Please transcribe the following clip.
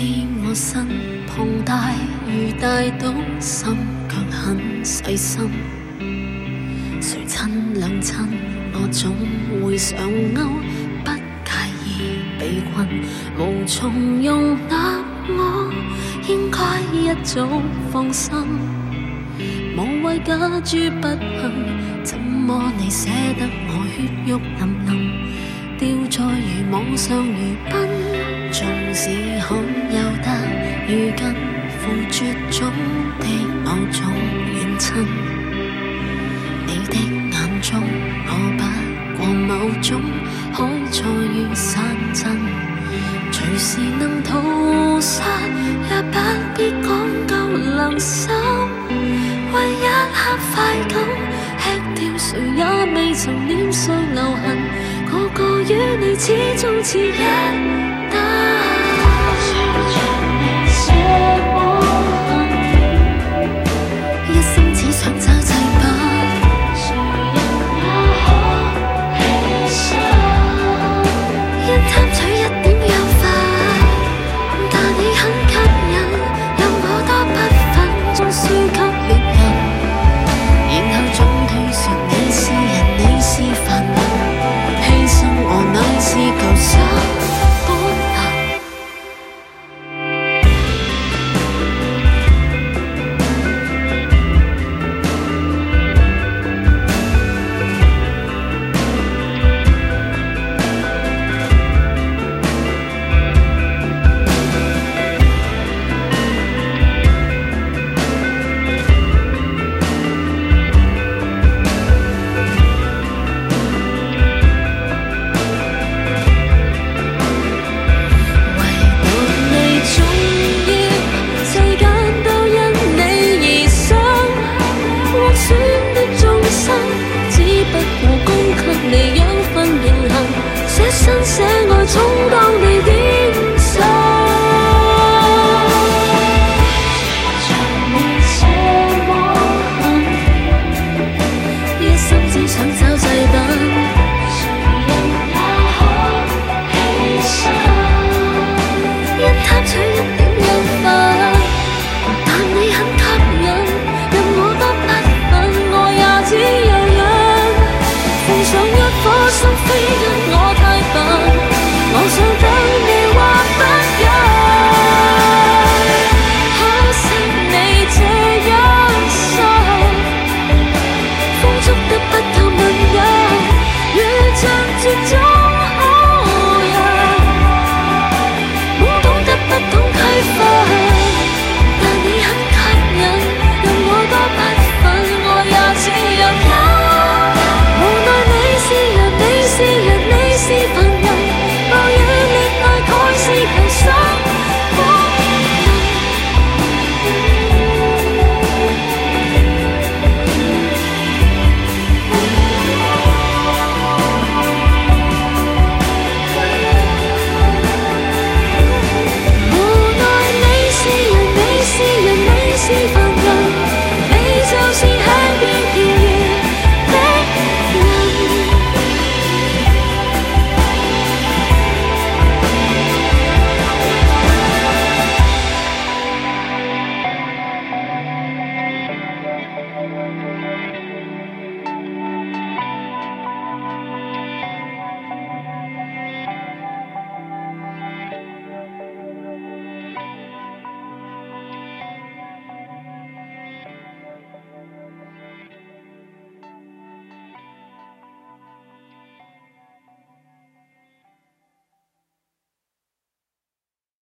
我身龐大如大島，心卻很細心。誰親兩親，我總會想勾，不介意被困，無從容納我，應該一早放心。無謂假諸不幸，怎麼你捨得我血肉淋淋？掉在漁網上如賓，縱使罕有得如近乎絕種的某種遠親。你的眼中，我不過某種海菜與山珍，隨時能屠殺，也不必講究良心。為一刻快感，吃掉誰也未曾臉上留痕。個個與你始終似一